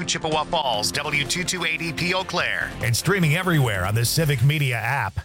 Chippewa Falls, W228EP Eau Claire. And streaming everywhere on the Civic Media app.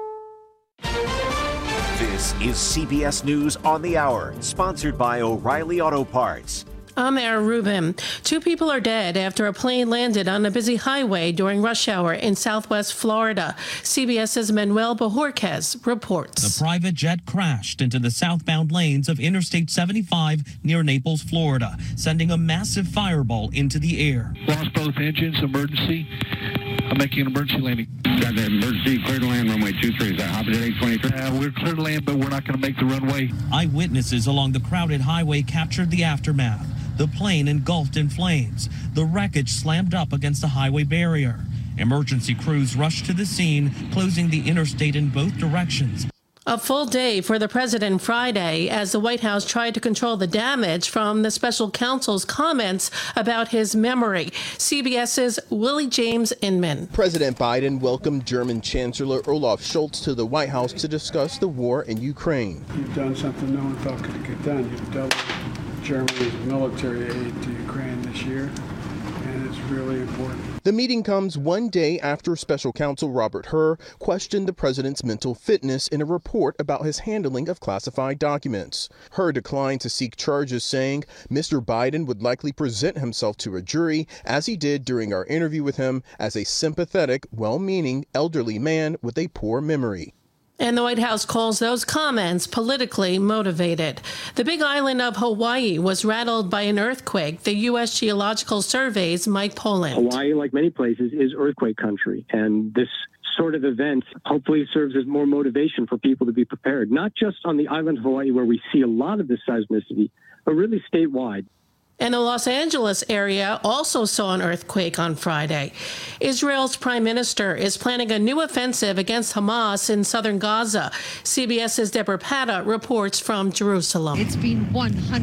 This is CBS News on the Hour, sponsored by O'Reilly Auto Parts. I'm Aaron Rubin. 2 people are dead after a plane landed on a busy highway during rush hour in southwest Florida. CBS's Manuel Bojorquez reports. The private jet crashed into the southbound lanes of Interstate 75 near Naples, Florida, sending a massive fireball into the air. Lost both engines, emergency. I'm making an emergency landing. Got the emergency, clear to land, runway 23. Is that Hopper 823? We're clear to land, but we're not going to make the runway. Eyewitnesses along the crowded highway captured the aftermath. The plane engulfed in flames. The wreckage slammed up against a highway barrier. Emergency crews rushed to the scene, closing the interstate in both directions. A full day for the president Friday as the White House tried to control the damage from the special counsel's comments about his memory. CBS's Willie James Inman. President Biden welcomed German Chancellor Olaf Scholz to the White House to discuss the war in Ukraine. You've done something no one thought could get done. You've doubled Germany's military aid to Ukraine this year, and it's really important. The meeting comes one day after Special Counsel Robert Hur questioned the president's mental fitness in a report about his handling of classified documents. Hur declined to seek charges, saying Mr. Biden would likely present himself to a jury, as he did during our interview with him, as a sympathetic, well-meaning, elderly man with a poor memory. And the White House calls those comments politically motivated. The big island of Hawaii was rattled by an earthquake. The U.S. Geological Survey's Mike Poland. Hawaii, like many places, is earthquake country. And this sort of event hopefully serves as more motivation for people to be prepared, not just on the island of Hawaii where we see a lot of this seismicity, but really statewide. And the Los Angeles area also saw an earthquake on Friday. Israel's prime minister is planning a new offensive against Hamas in southern Gaza. CBS's Deborah Patta reports from Jerusalem. It's been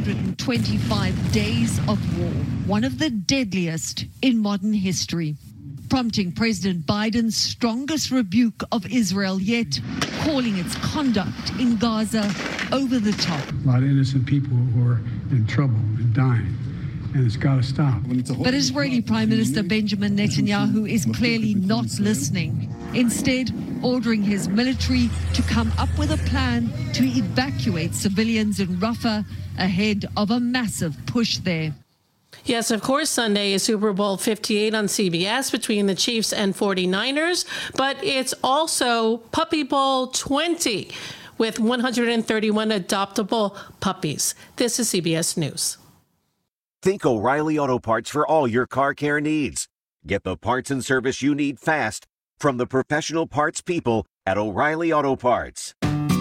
125 days of war, one of the deadliest in modern history, prompting President Biden's strongest rebuke of Israel yet, calling its conduct in Gaza over the top. A lot of innocent people who are in trouble and dying, and it's got to stop. But Israeli Prime Minister Benjamin Netanyahu is clearly not listening, instead ordering his military to come up with a plan to evacuate civilians in Rafah ahead of a massive push there. Yes, of course, Sunday is Super Bowl 58 on CBS between the Chiefs and 49ers, but it's also Puppy Bowl 20 with 131 adoptable puppies. This is CBS News. Think O'Reilly Auto Parts for all your car care needs. Get the parts and service you need fast from the professional parts people at O'Reilly Auto Parts.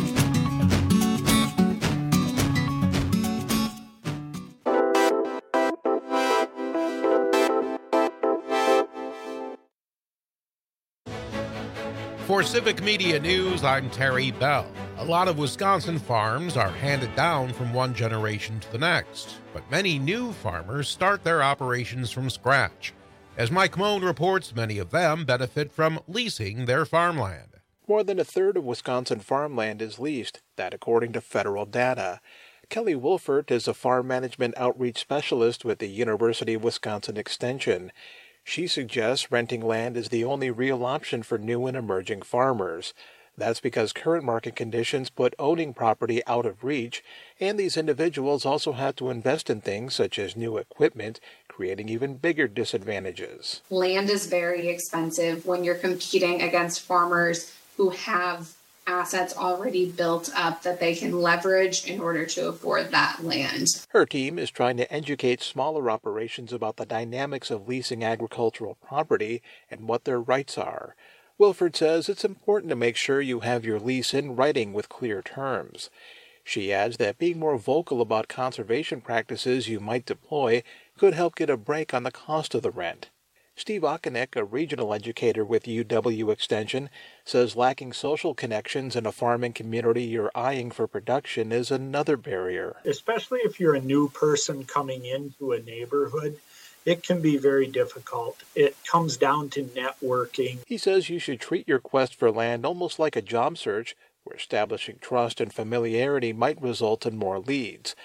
For Civic Media News, I'm Terry Bell. A lot of Wisconsin farms are handed down from one generation to the next, but many new farmers start their operations from scratch. As Mike Moan reports, many of them benefit from leasing their farmland. More than a third of Wisconsin farmland is leased, that according to federal data. Kelly Wolfert is a farm management outreach specialist with the University of Wisconsin Extension. She suggests renting land is the only real option for new and emerging farmers. That's because current market conditions put owning property out of reach, and these individuals also have to invest in things such as new equipment, creating even bigger disadvantages. Land is very expensive when you're competing against farmers who have assets already built up that they can leverage in order to afford that land. Her team is trying to educate smaller operations about the dynamics of leasing agricultural property and what their rights are. Wilford says it's important to make sure you have your lease in writing with clear terms. She adds that being more vocal about conservation practices you might deploy could help get a break on the cost of the rent. Steve Okonek, a regional educator with UW Extension, says lacking social connections in a farming community you're eyeing for production is another barrier. Especially if you're a new person coming into a neighborhood, it can be very difficult. It comes down to networking. He says you should treat your quest for land almost like a job search, where establishing trust and familiarity might result in more leads.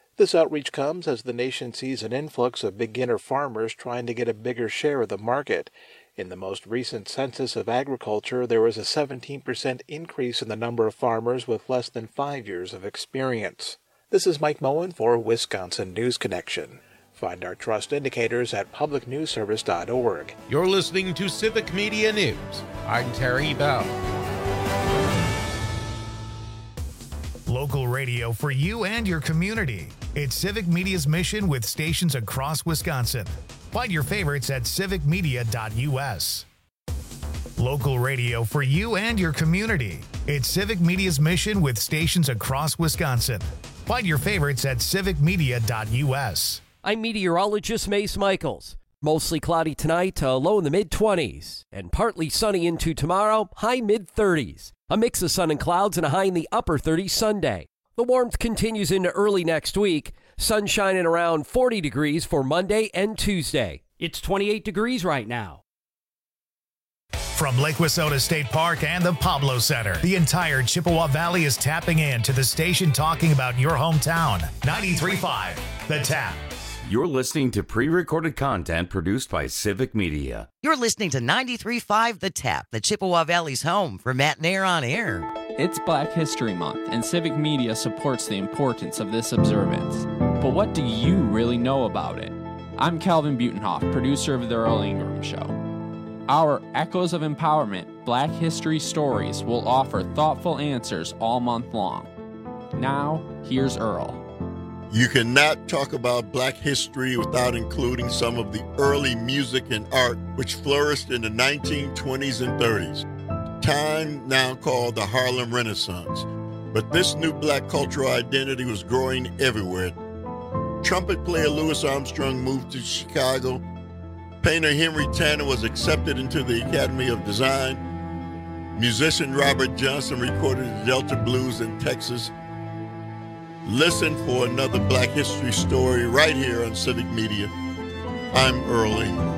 This outreach comes as the nation sees an influx of beginner farmers trying to get a bigger share of the market. In the most recent census of agriculture, there was a 17% increase in the number of farmers with less than 5 years of experience. This is Mike Moen for Wisconsin News Connection. Find our trust indicators at publicnewsservice.org. You're listening to Civic Media News. I'm Terry Bell. Local radio for you and your community. It's Civic Media's mission with stations across Wisconsin. Find your favorites at civicmedia.us. Local radio for you and your community. It's Civic Media's mission with stations across Wisconsin. Find your favorites at civicmedia.us. I'm meteorologist Mace Michaels. Mostly cloudy tonight, low in the mid-20s, and partly sunny into tomorrow, high mid-30s. A mix of sun and clouds and a high in the upper 30s Sunday. The warmth continues into early next week. Sunshine at around 40 degrees for Monday and Tuesday. It's 28 degrees right now. From Lake Wissota State Park and the Pablo Center, the entire Chippewa Valley is tapping in to the station talking about your hometown. 93.5, The Tap. You're listening to pre-recorded content produced by Civic Media. You're listening to 93.5 The Tap, the Chippewa Valley's home for Matt Nair on Air. It's Black History Month, and Civic Media supports the importance of this observance. But what do you really know about it? I'm Calvin Butenhoff, producer of The Earl Ingram Show. Our Echoes of Empowerment Black History Stories will offer thoughtful answers all month long. Now, here's Earl. You cannot talk about Black history without including some of the early music and art which flourished in the 1920s and 30s, time now called the Harlem Renaissance. But this new Black cultural identity was growing everywhere. Trumpet player Louis Armstrong moved to Chicago. Painter Henry Tanner was accepted into the Academy of Design. Musician Robert Johnson recorded the Delta Blues in Texas. Listen for another Black history story right here on Civic Media. I'm Earl Ingram.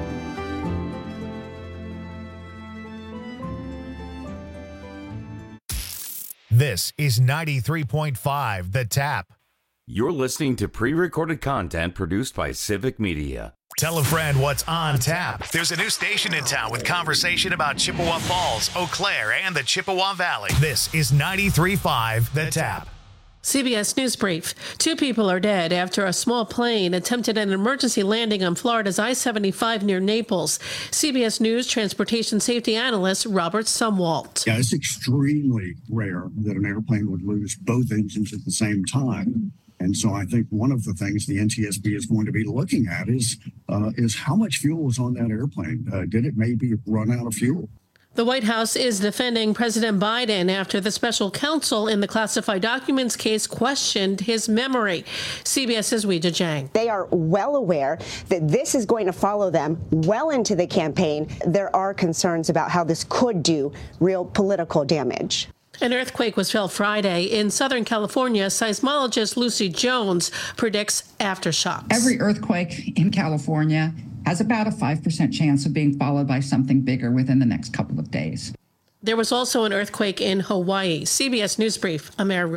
This is 93.5 The Tap. You're listening to pre-recorded content produced by Civic Media. Tell a friend what's on tap. There's a new station in town with conversation about Chippewa Falls, Eau Claire, and the Chippewa Valley. This is 93.5 The Tap. CBS News Brief. 2 people are dead after a small plane attempted an emergency landing on Florida's I-75 near Naples. CBS News transportation safety analyst Robert Sumwalt. Yeah, it's extremely rare that an airplane would lose both engines at the same time. And so I think one of the things the NTSB is going to be looking at is how much fuel was on that airplane. Did it maybe run out of fuel? The White House is defending President Biden after the special counsel in the classified documents case questioned his memory. CBS's Weijia Jiang. They are well aware that this is going to follow them well into the campaign. There are concerns about how this could do real political damage. An earthquake was felt Friday in Southern California. Seismologist Lucy Jones predicts aftershocks. Every earthquake in California has about a 5% chance of being followed by something bigger within the next couple of days. There was also an earthquake in Hawaii. CBS News Brief, Amara.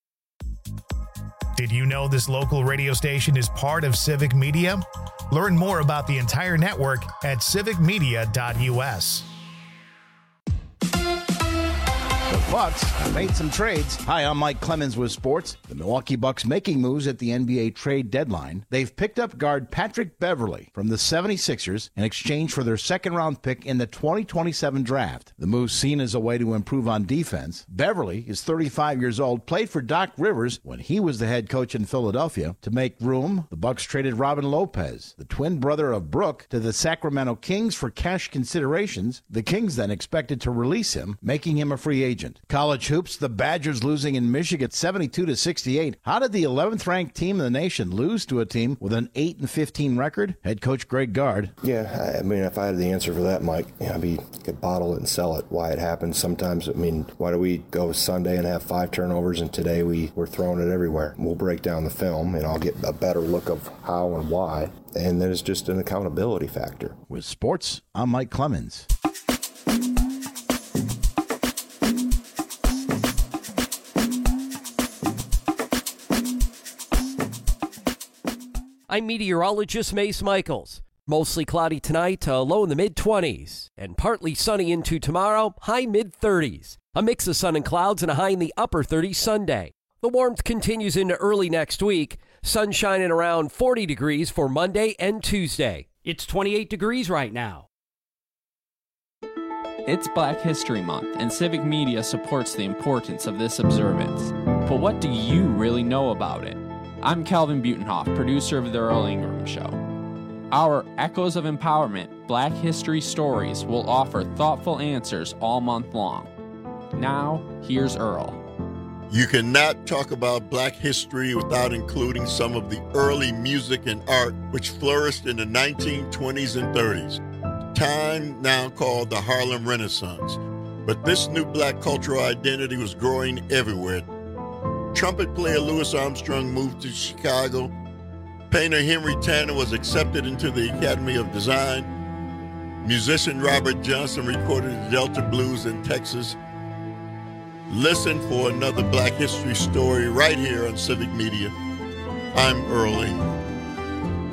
Did you know this local radio station is part of Civic Media? Learn more about the entire network at civicmedia.us. The Bucks have made some trades. Hi, I'm Mike Clemens with sports. The Milwaukee Bucks making moves at the NBA trade deadline. They've picked up guard Patrick Beverley from the 76ers in exchange for their second-round pick in the 2027 draft. The move seen as a way to improve on defense. Beverley is 35 years old, played for Doc Rivers when he was the head coach in Philadelphia. To make room, the Bucks traded Robin Lopez, the twin brother of Brooke, to the Sacramento Kings for cash considerations. The Kings then expected to release him, making him a free agent. College hoops, the Badgers losing in Michigan 72-68. How did the 11th ranked team in the nation lose to a team with an 8-15 record? Head coach Greg Gard. Yeah, I mean, if I had the answer for that, Mike, I could bottle it and sell it. Why it happens sometimes. I mean, why do we go Sunday and have 5 turnovers and today we're throwing it everywhere? We'll break down the film and I'll get a better look of how and why. And then it's just an accountability factor. With sports, I'm Mike Clemens. I'm meteorologist Mace Michaels. Mostly cloudy tonight, low in the mid-20s, and partly sunny into tomorrow, high mid-30s. A mix of sun and clouds and a high in the upper 30s Sunday. The warmth continues into early next week. Sunshine at around 40 degrees for Monday and Tuesday. It's 28 degrees right now. It's Black History Month, and Civic Media supports the importance of this observance. But what do you really know about it? I'm Calvin Butenhoff, producer of The Earl Ingram Show. Our Echoes of Empowerment Black History Stories will offer thoughtful answers all month long. Now, here's Earl. You cannot talk about Black history without including some of the early music and art which flourished in the 1920s and 30s, time now called the Harlem Renaissance. But this new Black cultural identity was growing everywhere. Trumpet player Louis Armstrong moved to Chicago. Painter Henry Tanner was accepted into the Academy of Design. Musician Robert Johnson recorded the Delta Blues in Texas. Listen for another Black history story right here on Civic Media. I'm Earl Ingram.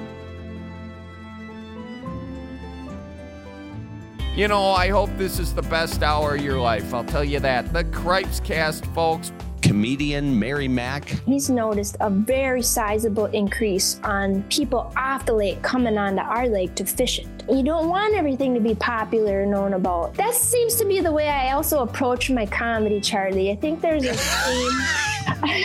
You know, I hope this is the best hour of your life. I'll tell you that. The Cripes Cast, folks. Comedian Mary Mack. He's noticed a very sizable increase on people off the lake coming onto our lake to fish it. You don't want everything to be popular and known about. That seems to be the way I also approach my comedy, Charlie. I think there's a theme.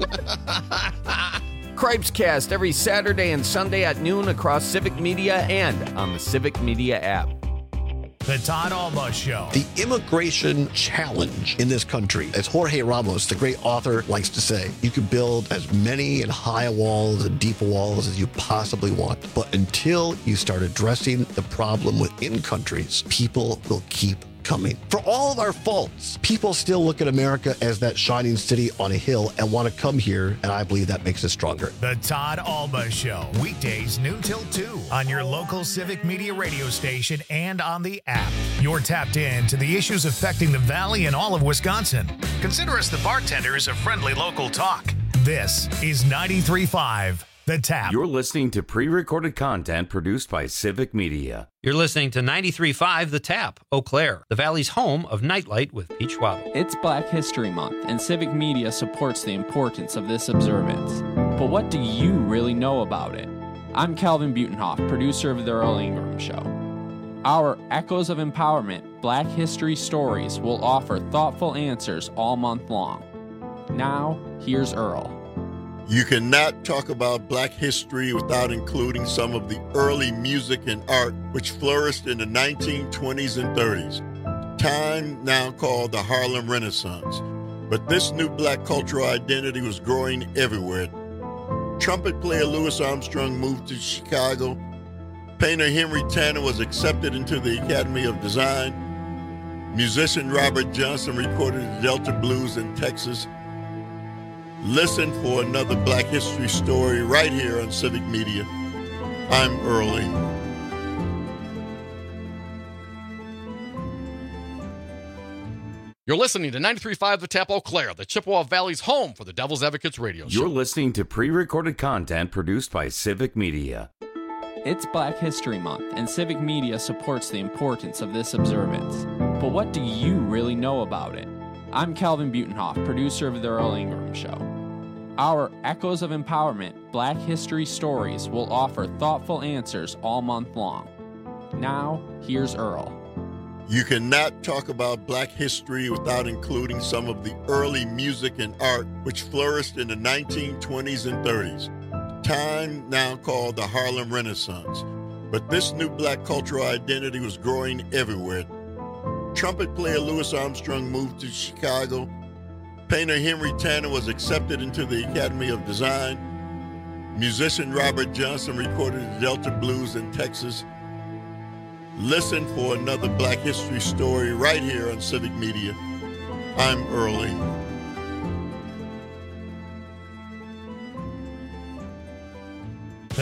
Cripes Cast every Saturday and Sunday at noon across Civic Media and on the Civic Media app. The Todd Alba Show. The immigration challenge in this country, as Jorge Ramos, the great author, likes to say, you can build as many and high walls and deep walls as you possibly want. But until you start addressing the problem within countries, people will keep coming. For all of our faults, people still look at America as that shining city on a hill and want to come here, and I believe that makes us stronger. The Todd Alba Show, weekdays noon till 2 on your local Civic Media radio station and on the app. You're tapped in to the issues affecting the Valley and all of Wisconsin. Consider us the bartenders of friendly local talk. This is 93.5 The Tap. You're listening to pre-recorded content produced by Civic Media. You're listening to 93.5 The Tap, Eau Claire, the Valley's home of Nightlight with Peach Waddle. It's Black History Month, and Civic Media supports the importance of this observance. But what do you really know about it? I'm Calvin Butenhoff, producer of The Earl Ingram Show. Our Echoes of Empowerment Black History Stories will offer thoughtful answers all month long. Now, here's Earl. You cannot talk about Black history without including some of the early music and art which flourished in the 1920s and 30s, time now called the Harlem Renaissance. But this new Black cultural identity was growing everywhere. Trumpet player Louis Armstrong moved to Chicago. Painter Henry Tanner was accepted into the Academy of Design. Musician Robert Johnson recorded the Delta Blues in Texas. Listen for another Black history story right here on Civic Media. I'm Earl Ingram. You're listening to 93.5 The Tap, Eau Claire, the Chippewa Valley's home for the Devil's Advocates radio show. You're listening to pre-recorded content produced by Civic Media. It's Black History Month, and Civic Media supports the importance of this observance. But what do you really know about it? I'm Calvin Butenhoff, producer of The Earl Ingram Show. Our Echoes of Empowerment Black History Stories will offer thoughtful answers all month long. Now, here's Earl. You cannot talk about Black history without including some of the early music and art which flourished in the 1920s and 30s, time now called the Harlem Renaissance. But this new Black cultural identity was growing everywhere. Trumpet player Louis Armstrong moved to Chicago. Painter Henry Tanner was accepted into the Academy of Design. Musician Robert Johnson recorded the Delta Blues in Texas. Listen for another Black history story right here on Civic Media. I'm Earl Ingram. The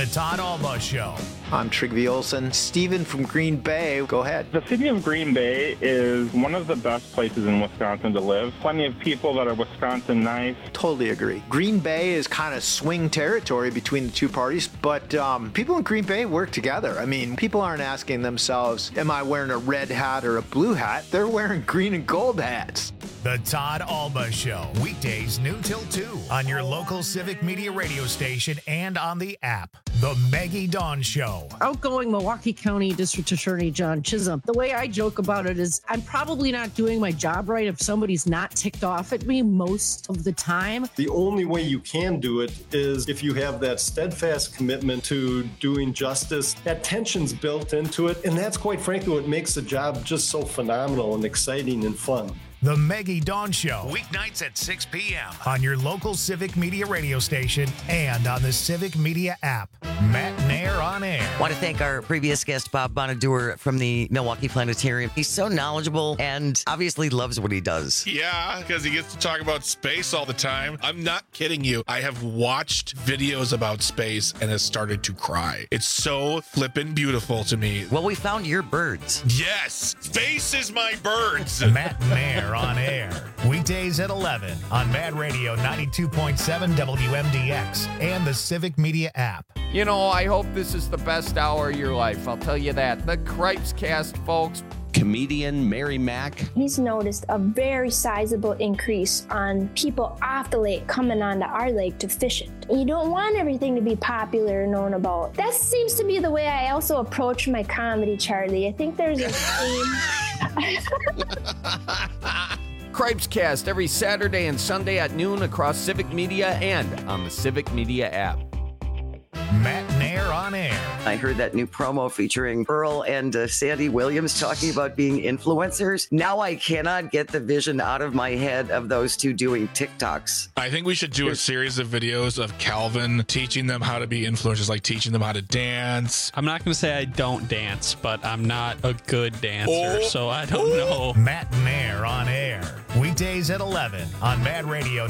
The Todd Alba Show. I'm Trygve Olsen. Steven from Green Bay, go ahead. The city of Green Bay is one of the best places in Wisconsin to live. Plenty of people that are Wisconsin nice. Totally agree. Green Bay is kind of swing territory between the two parties, but people in Green Bay work together. I mean, people aren't asking themselves, am I wearing a red hat or a blue hat? They're wearing green and gold hats. The Todd Alba Show. Weekdays noon till 2 on your local Civic Media radio station and on the app. The Maggie Dawn Show. Outgoing Milwaukee County District Attorney John Chisholm. The way I joke about it is I'm probably not doing my job right if somebody's not ticked off at me most of the time. The only way you can do it is if you have that steadfast commitment to doing justice. That tension's built into it, and that's quite frankly what makes the job just so phenomenal and exciting and fun. The Maggie Dawn Show, weeknights at 6 p.m. on your local Civic Media radio station and on the Civic Media app. Matt Nair on air. I want to thank our previous guest, Bob Bonaduer from the Milwaukee Planetarium. He's so knowledgeable and obviously loves what he does. Yeah, because he gets to talk about space all the time. I'm not kidding you. I have watched videos about space and has started to cry. It's so flippin' beautiful to me. Well, we found your birds. Yes, space is my birds. Matt Nair on air. Weekdays at 11 on Mad Radio 92.7 WMDX and the Civic Media app. You know, I hope this is the best hour of your life. I'll tell you that. The Cripes Cast, folks. Comedian Mary Mack. He's noticed a very sizable increase on people off the lake coming onto our lake to fish it. You don't want everything to be popular and known about. That seems to be the way I also approach my comedy, Charlie. I think there's a theme. Cripes Cast every Saturday and Sunday at noon across Civic Media and on the Civic Media app. Matt Nair on air. I heard that new promo featuring Earl and Sandy Williams talking about being influencers. Now I cannot get the vision out of my head of those two doing TikToks. I think we should do a series of videos of Calvin teaching them how to be influencers, like teaching them how to dance. I'm not going to say I don't dance, but I'm not a good dancer, so I don't know. Matt Nair on air. Weekdays at 11 on Mad Radio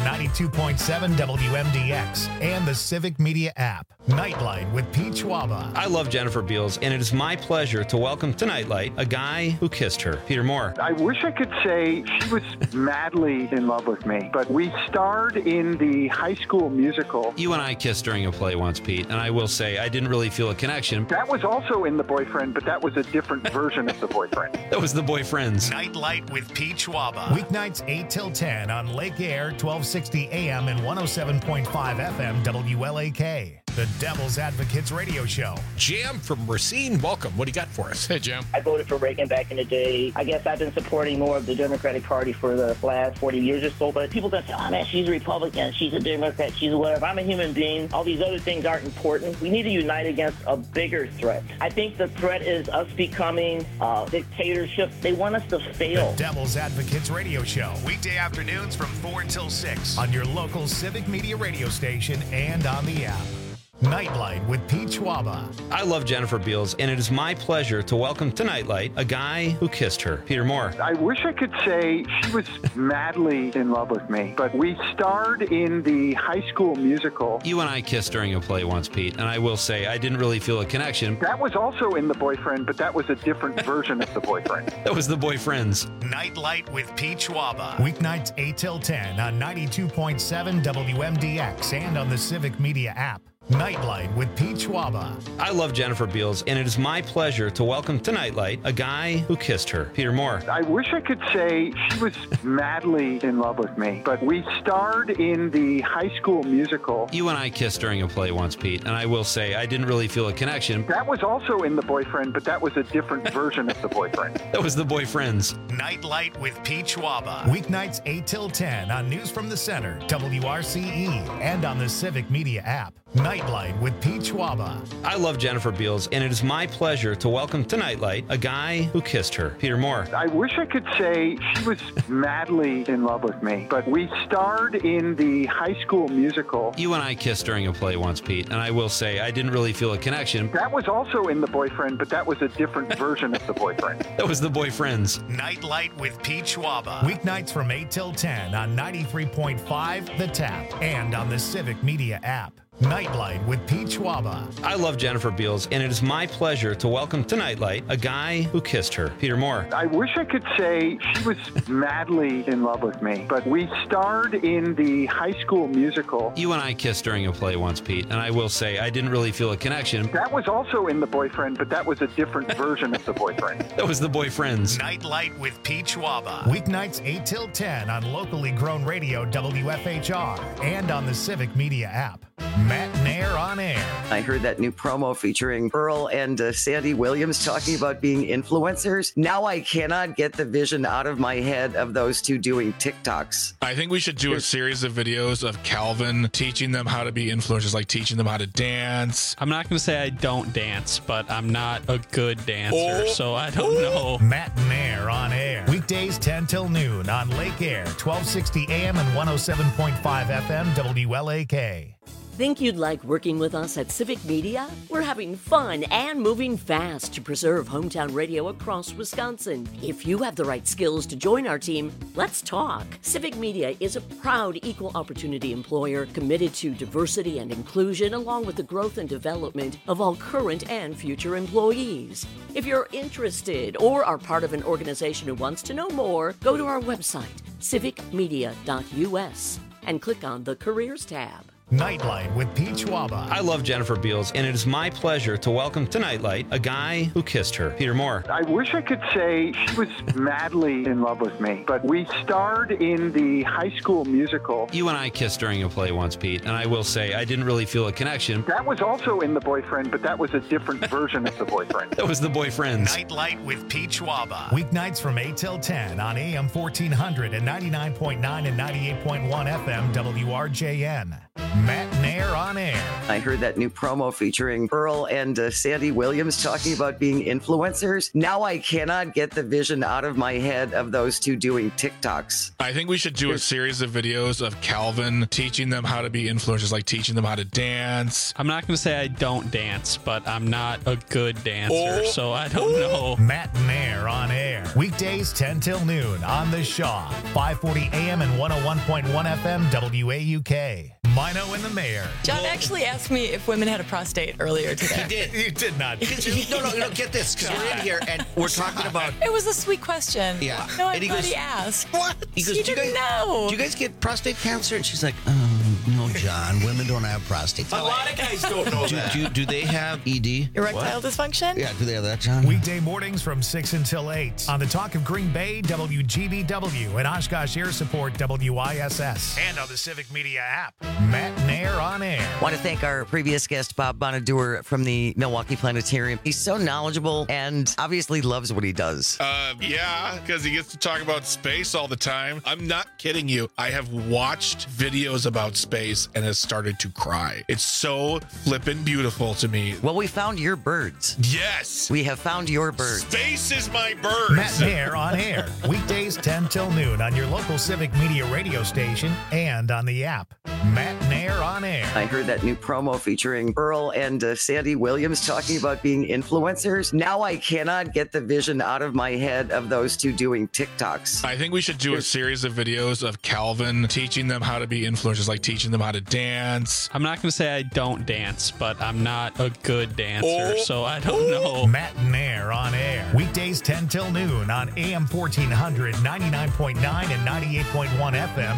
92.7 WMDX and the Civic Media app. Nightlight with Pete Schwaba. I love Jennifer Beals, and it is my pleasure to welcome to Nightlight a guy who kissed her. Peter Moore. I wish I could say she was madly in love with me, but we starred in the High School Musical. You and I kissed during a play once, Pete, and I will say I didn't really feel a connection. That was also in The Boyfriend, but that was a different version of The Boyfriend. That was The Boyfriends. Nightlight with Pete Schwaba. Weeknights 8 till 10 on Lake Air, 1260 AM and 107.5 FM WLAK. The Devil's Advocates radio show. Jam from Racine, welcome. What do you got for us? Hey, Jam. I voted for Reagan back in the day. I guess I've been supporting more of the Democratic Party for the last 40 years or so, but people that say, oh man, she's a Republican, she's a Democrat, she's a whatever. I'm a human being. All these other things aren't important. We need to unite against a bigger threat. I think the threat is us becoming a dictatorship. They want us to fail. The Devil's Advocates radio show. Weekday afternoons from 4 until 6 on your local Civic Media radio station and on the app. Nightlight with Pete Schwaba. I love Jennifer Beals, and it is my pleasure to welcome to Nightlight a guy who kissed her. Peter Moore. I wish I could say she was madly in love with me, but we starred in the High School Musical. You and I kissed during a play once, Pete, and I will say I didn't really feel a connection. That was also in The Boyfriend, but that was a different version of The Boyfriend. That was The Boyfriends. Nightlight with Pete Schwaba. Weeknights 8 till 10 on 92.7 WMDX and on the Civic Media app. Nightlight with Pete Schwaba. I love Jennifer Beals, and it is my pleasure to welcome to Nightlight a guy who kissed her. Peter Moore. I wish I could say she was madly in love with me, but we starred in the High School Musical. You and I kissed during a play once, Pete, and I will say I didn't really feel a connection. That was also in The Boyfriend, but that was a different version of The Boyfriend. That was The Boyfriends. Nightlight with Pete Schwaba. Weeknights 8 till 10 on News from the Center, WRCE, and on the Civic Media app. Nightlight with Pete Schwaba. I love Jennifer Beals, and it is my pleasure to welcome to Nightlight a guy who kissed her. Peter Moore. I wish I could say she was madly in love with me, but we starred in the High School Musical. You and I kissed during a play once, Pete, and I will say I didn't really feel a connection. That was also in The Boyfriend, but that was a different version of The Boyfriend. That was The Boyfriends. Nightlight with Pete Schwaba. Weeknights from 8 till 10 on 93.5 The Tap and on the Civic Media app. Nightlight with Pete Schwaba. I love Jennifer Beals, and it is my pleasure to welcome to Nightlight a guy who kissed her, Peter Moore. I wish I could say she was madly in love with me, but we starred in the High School Musical. You and I kissed during a play once, Pete, and I will say I didn't really feel a connection. That was also in The Boyfriend, but that was a different version of The Boyfriend. That was The Boyfriends. Nightlight with Pete Schwaba. Weeknights 8 till 10 on locally grown radio WFHR and on the Civic Media app. Matt Nair on air. I heard that new promo featuring Earl and Sandy Williams talking about being influencers. Now I cannot get the vision out of my head of those two doing TikToks. I think we should do a series of videos of Calvin teaching them how to be influencers, like teaching them how to dance. I'm not going to say I don't dance, but I'm not a good dancer, so I don't know. Matt Nair on air. Weekdays 10 till noon on Lake Air, 1260 AM and 107.5 FM WLAK. Think you'd like working with us at Civic Media? We're having fun and moving fast to preserve hometown radio across Wisconsin. If you have the right skills to join our team, let's talk. Civic Media is a proud equal opportunity employer committed to diversity and inclusion, along with the growth and development of all current and future employees. If you're interested or are part of an organization who wants to know more, go to our website, civicmedia.us, and click on the Careers tab. Nightlight with Pete Schwaba. I love Jennifer Beals, and it is my pleasure to welcome to Nightlight a guy who kissed her, Peter Moore. I wish I could say she was madly in love with me, but we starred in the High School Musical. You and I kissed during a play once, Pete, and I will say I didn't really feel a connection. That was also in The Boyfriend, but that was a different version of The Boyfriend. That was The Boyfriends. Nightlight with Pete Schwaba. Weeknights from 8 till 10 on AM 1400 and 99.9 and 98.1 FM WRJN. Matt Nair on air. I heard that new promo featuring Earl and Sandy Williams talking about being influencers. Now I cannot get the vision out of my head of those two doing TikToks. I think we should do a series of videos of Calvin teaching them how to be influencers, like teaching them how to dance. I'm not going to say I don't dance, but I'm not a good dancer, so I don't know. Matt Nair on air. Weekdays 10 till noon on The Shaw, 540 AM and 101.1 FM WAUK. Mino and the Mayor. John actually asked me if women had a prostate earlier today. He did. You did not. No, get this, because we're in here and we're talking about... It was a sweet question. Yeah. No, and he asked. What? He goes, you didn't know. Do you guys get prostate cancer? And she's like, no, John, women don't have prostate. A lot of guys don't know that. Do they have ED? Erectile dysfunction? Yeah, do they have that, John? Weekday mornings from 6 until 8 on the Talk of Green Bay, WGBW, and Oshkosh Air Support, WISS, and on the Civic Media app. Matt Nair on air. I want to thank our previous guest, Bob Bonadour from the Milwaukee Planetarium. He's so knowledgeable and obviously loves what he does. Yeah, because he gets to talk about space all the time. I'm not kidding you. I have watched videos about space and has started to cry. It's so flippin' beautiful to me. Well, we found your birds. Yes. We have found your birds. Space is my birds. Matt Nair on air. Weekdays 10 till noon on your local Civic Media radio station and on the app. Matt Nair on air. I heard that new promo featuring Earl and Sandy Williams talking about being influencers. Now I cannot get the vision out of my head of those two doing TikToks. I think we should do a series of videos of Calvin teaching them how to be influencers, like teaching them how to dance. I'm not going to say I don't dance, but I'm not a good dancer, so I don't know. Matt Nair on air. Weekdays 10 till noon on AM 1400, 99.9 and 98.1 FM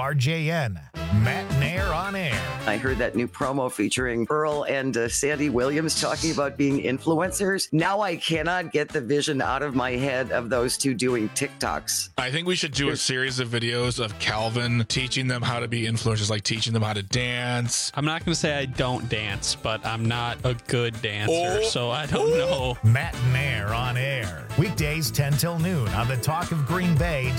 WRJN. Matt Nair on air. I heard that new promo featuring Earl and Sandy Williams talking about being influencers. Now I cannot get the vision out of my head of those two doing TikToks. I think we should do a series of videos of Calvin teaching them how to be influencers, like teaching them how to dance. I'm not going to say I don't dance, but I'm not a good dancer, so I don't know. Matt Nair on air. Weekdays 10 till noon on the Talk of Green Bay,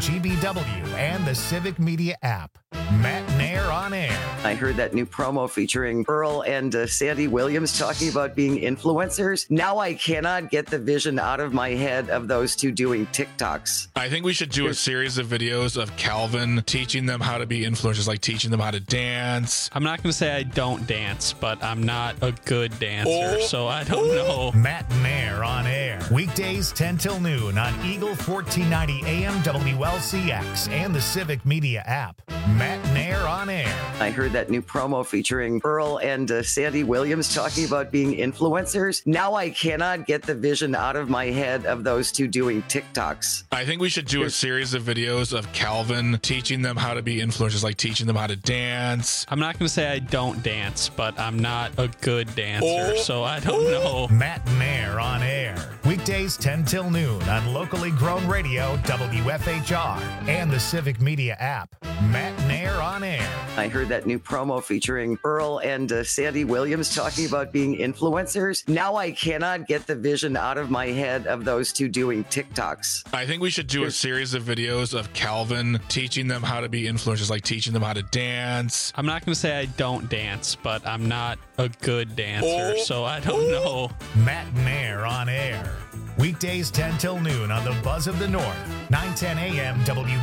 WGBW, and the Civic Media app. Matt Nair on air. I heard that new promo featuring Earl and Sandy Williams talking about being influencers. Now I cannot get the vision out of my head of those two doing TikToks. I think we should do a series of videos of Calvin teaching them how to be influencers, like teaching them how to dance. I'm not going to say I don't dance, but I'm not a good dancer, so I don't know. Matt Nair on air. Weekdays 10 till noon on Eagle 1490 AM WLCX and the Civic Media app. Matt Nair Nair on Air. I heard that new promo featuring Earl and Sandy Williams talking about being influencers. Now I cannot get the vision out of my head of those two doing TikToks. I think we should do a series of videos of Calvin teaching them how to be influencers, like teaching them how to dance. I'm not going to say I don't dance, but I'm not a good dancer, so I don't know. Matt Nair on Air. Weekdays 10 till noon on locally grown radio WFHR and the Civic Media app. Matt Nair on Air. I heard that new promo featuring Earl and Sandy Williams talking about being influencers. Now I cannot get the vision out of my head of those two doing TikToks. I think we should do a series of videos of Calvin teaching them how to be influencers, like teaching them how to dance. I'm not going to say I don't dance, but I'm not a good dancer, so I don't know. Matt Nair on Air. Weekdays 10 till noon on the Buzz of the North, 9:10 a.m.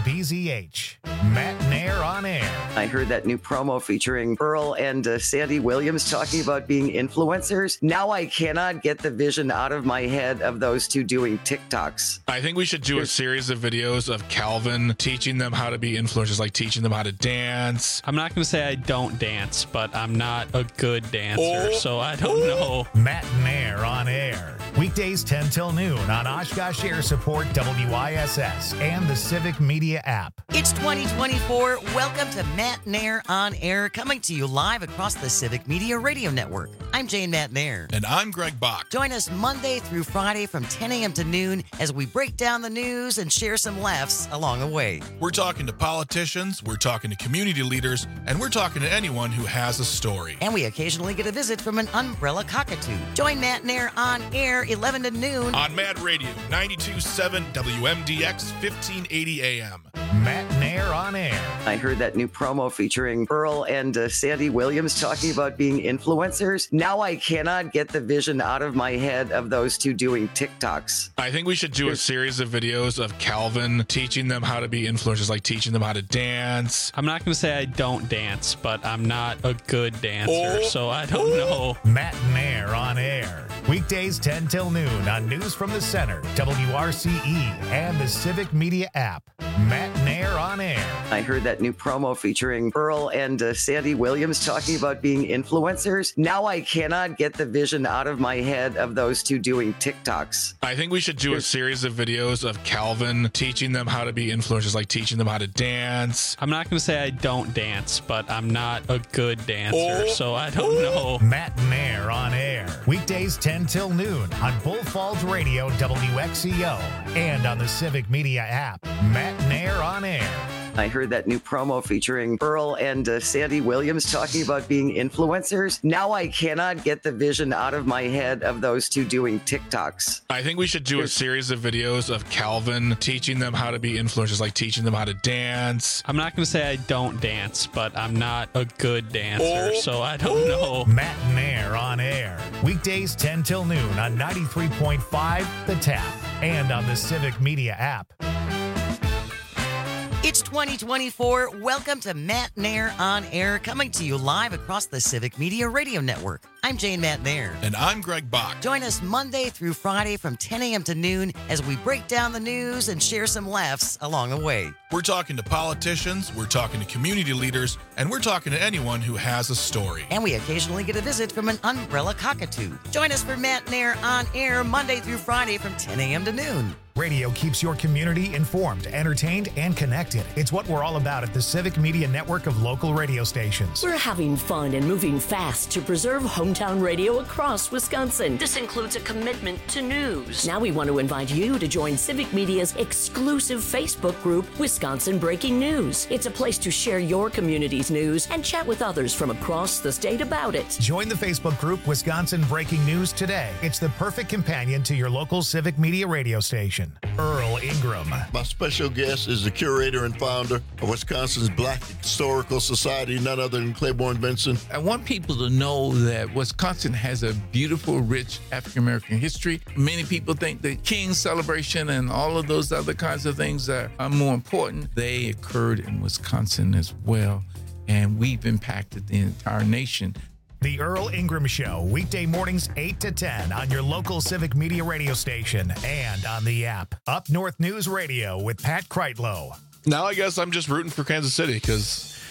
WBZH. Matt Nair on Air. I heard that new promo featuring Earl and Sandy Williams talking about being influencers. Now I cannot get the vision out of my head of those two doing TikToks. I think we should do a series of videos of Calvin teaching them how to be influencers, like teaching them how to dance. I'm not going to say I don't dance, but I'm not a good dancer, so I don't know. Matt Nair on Air. Weekdays 10 till noon on Oshkosh Air Support WISS and the Civic Media app. It's 2024. Welcome to Matt Nair on Air, coming to you live across the Civic Media Radio Network. I'm Jane Matt Nair. And I'm Greg Bach. Join us Monday through Friday from 10 a.m. to noon as we break down the news and share some laughs along the way. We're talking to politicians, we're talking to community leaders, and we're talking to anyone who has a story. And we occasionally get a visit from an umbrella cockatoo. Join Matt Nair on Air 11 to noon on Mad Radio 92.7 WMDX 1580 AM. Matt Nair on Air. I heard that new promo featuring Earl and Sandy Williams talking about being influencers. Now I cannot get the vision out of my head of those two doing TikToks. I think we should do a series of videos of Calvin teaching them how to be influencers, like teaching them how to dance. I'm not going to say I don't dance, but I'm not a good dancer, so I don't know. Matt Nair on Air. Weekdays 10 till noon on News from the Center, WRCE, and the Civic Media app. Matt Nair on Air. I heard that new promo featuring Earl and Sandy Williams talking about being influencers. Now I cannot get the vision out of my head of those two doing TikToks. I think we should do a series of videos of Calvin teaching them how to be influencers, like teaching them how to dance. I'm not going to say I don't dance, but I'm not a good dancer, so I don't know. Matt Nair on Air. Weekdays 10 till noon on Bull Falls Radio WXEO and on the Civic Media app. Matt Nair on Air. I heard that new promo featuring Earl and Sandy Williams talking about being influencers. Now I cannot get the vision out of my head of those two doing TikToks. I think we should do a series of videos of Calvin teaching them how to be influencers, like teaching them how to dance. I'm not going to say I don't dance, but I'm not a good dancer, so I don't know. Matt Nair on Air. Weekdays 10 till noon on 93.5 The Tap and on the Civic Media app. It's 2024. Welcome to Matt Nair on Air, coming to you live across the Civic Media Radio Network. I'm Jane Matt Nair. And I'm Greg Bach. Join us Monday through Friday from 10 a.m. to noon as we break down the news and share some laughs along the way. We're talking to politicians, we're talking to community leaders, and we're talking to anyone who has a story. And we occasionally get a visit from an umbrella cockatoo. Join us for Matt Nair on Air Monday through Friday from 10 a.m. to noon. Radio keeps your community informed, entertained, and connected. It's what we're all about at the Civic Media network of local radio stations. We're having fun and moving fast to preserve hometown radio across Wisconsin. This includes a commitment to news. Now we want to invite you to join Civic Media's exclusive Facebook group, Wisconsin Breaking News. It's a place to share your community's news and chat with others from across the state about it. Join the Facebook group, Wisconsin Breaking News, today. It's the perfect companion to your local Civic Media radio station. Earl Ingram. My special guest is the curator and founder of Wisconsin's Black Historical Society, none other than Claiborne Benson. I want people to know that Wisconsin has a beautiful, rich African-American history. Many people think the King's celebration and all of those other kinds of things are more important. They occurred in Wisconsin as well, and we've impacted the entire nation. The Earl Ingram Show, weekday mornings 8 to 10 on your local Civic Media radio station and on the app. Up North News Radio with Pat Kreitlow. Now I guess I'm just rooting for Kansas City because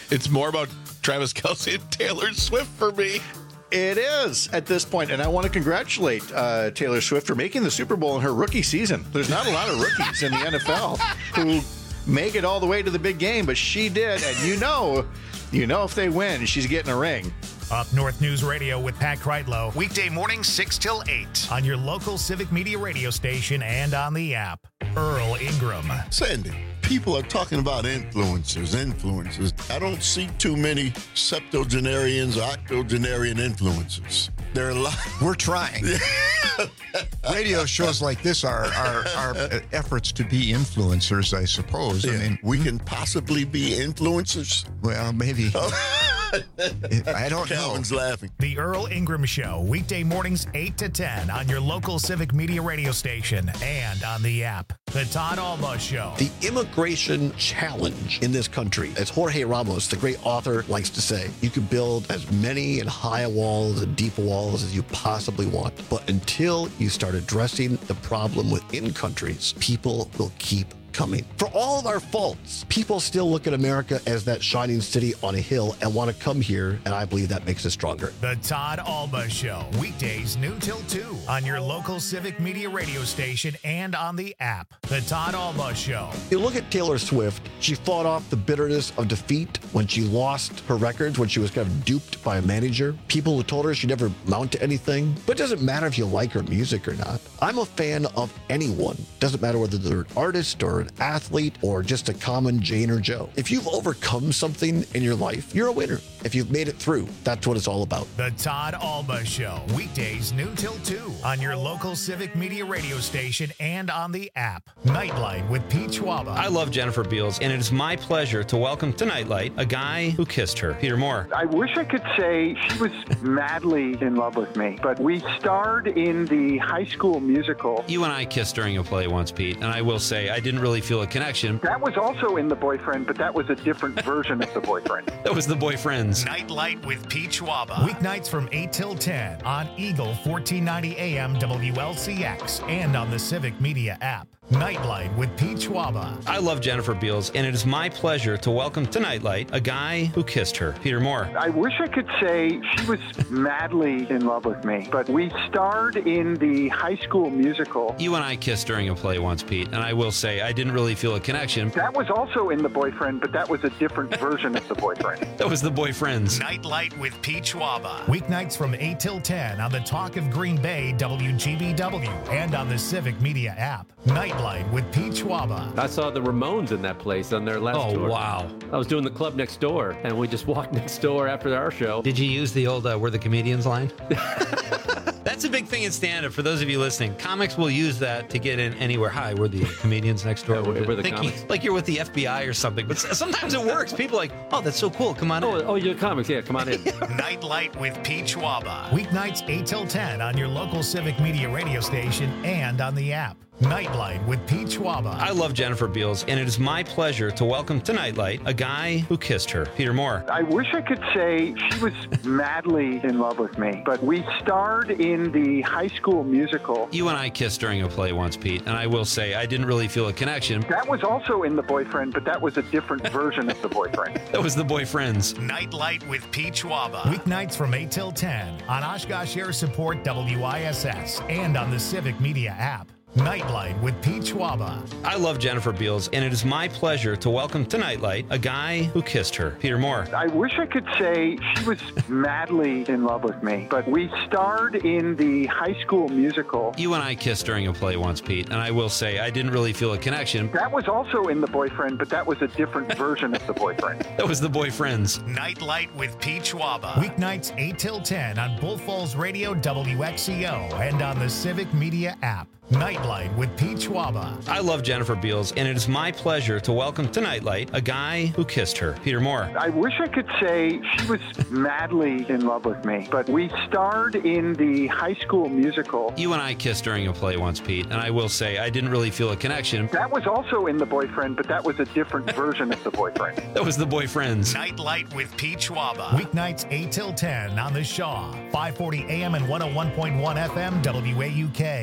It's more about Travis Kelce and Taylor Swift for me. It is at this point, and I want to congratulate Taylor Swift for making the Super Bowl in her rookie season. There's not a lot of rookies in the NFL who make it all the way to the big game, but she did, and you know if they win, she's getting a ring. Up North News Radio with Pat Kreitlow, weekday mornings 6 till 8 on your local Civic Media radio station and on the app. Earl Ingram. Sandy, people are talking about influencers. I don't see too many septuagenarians or octogenarian influencers. There are a lot. We're trying. Radio shows like this are efforts to be influencers, I suppose. Yeah. I mean, we can possibly be influencers. Well, maybe. I don't know. Calvin's laughing. The Earl Ingram Show, weekday mornings 8 to 10 on your local Civic Media radio station and on the app. The Todd Alba Show. The immigration challenge in this country, as Jorge Ramos, the great author, likes to say, you can build as many and high walls and deep walls as you possibly want. But until you start addressing the problem within countries, people will keep coming. For all of our faults, people still look at America as that shining city on a hill and want to come here, and I believe that makes us stronger. The Todd Alba Show, weekdays noon till 2 on your local Civic Media radio station and on the app. The Todd Alba Show. You look at Taylor Swift, she fought off the bitterness of defeat when she lost her records, when she was kind of duped by a manager. People who told her she'd never amount to anything. But it doesn't matter if you like her music or not. I'm a fan of anyone. Doesn't matter whether they're an artist or an athlete or just a common Jane or Joe. If you've overcome something in your life, you're a winner. If you've made it through, that's what it's all about. The Todd Alba Show, weekdays noon till 2 on your local Civic Media radio station and on the app. Nightlight with Pete Schwaba. I love Jennifer Beals, and it is my pleasure to welcome to Nightlight a guy who kissed her. Peter Moore. I wish I could say she was madly in love with me, but we starred in the High School Musical. You and I kissed during a play once, Pete, and I will say I didn't really feel a connection. That was also in The Boyfriend, but that was a different version of The Boyfriend. That was The Boyfriends. Nightlight with Pete Schwaba. Weeknights from 8 till 10 on Eagle 1490 AM WLCX and on the Civic Media app. Nightlight with Pete Schwaba. I love Jennifer Beals, and it is my pleasure to welcome to Nightlight a guy who kissed her. Peter Moore. I wish I could say she was madly in love with me, but we starred in the High School Musical. You and I kissed during a play once, Pete, and I will say I didn't really feel a connection. That was also in The Boyfriend, but that was a different version of The Boyfriend. That was The Boyfriends. Nightlight with Pete Schwaba. Weeknights from 8 till 10 on the Talk of Green Bay WGBW and on the Civic Media app. Nightlight with Pete Schwaba. I saw the Ramones in that place on their last tour. Oh, wow. I was doing the club next door, and we just walked next door after our show. Did you use the old "We're the Comedians" line? That's a big thing in stand-up. For those of you listening, comics will use that to get in anywhere. Hi, we're the comedians next door. We're the comics. Like you're with the FBI or something. But sometimes it works. People are like, oh, that's so cool. Come on in. Oh, you're comics. Yeah, come on in. Nightlight with Pete Schwaba. Weeknights 8 till 10 on your local Civic Media radio station and on the app. Nightlight with Pete Schwaba. I love Jennifer Beals, and it is my pleasure to welcome to Nightlight a guy who kissed her. Peter Moore. I wish I could say she was madly in love with me, but we starred in the High School Musical. You and I kissed during a play once, Pete, and I will say I didn't really feel a connection. That was also in The Boyfriend, but that was a different version of The Boyfriend. That was The Boyfriends. Nightlight with Pete Schwaba. Weeknights from 8 till 10 on Oshkosh Air Support WISS and on the Civic Media app. Nightlight with Pete Schwaba. I love Jennifer Beals, and it is my pleasure to welcome to Nightlight a guy who kissed her. Peter Moore. I wish I could say she was madly in love with me, but we starred in the High School Musical. You and I kissed during a play once, Pete, and I will say I didn't really feel a connection. That was also in The Boyfriend, but that was a different version of The Boyfriend. That was The Boyfriends. Nightlight with Pete Schwaba. Weeknights 8 till 10 on Bull Falls Radio WXCO and on the Civic Media app. Nightlight with Pete Schwaba. I love Jennifer Beals, and it is my pleasure to welcome to Nightlight a guy who kissed her. Peter Moore. I wish I could say she was madly in love with me, but we starred in the High School Musical. You and I kissed during a play once, Pete, and I will say I didn't really feel a connection. That was also in The Boyfriend, but that was a different version of The Boyfriend. That was The Boyfriends. Nightlight with Pete Schwaba. Weeknights 8 till 10 on the Shaw, 540 AM and 101.1 FM WAUK.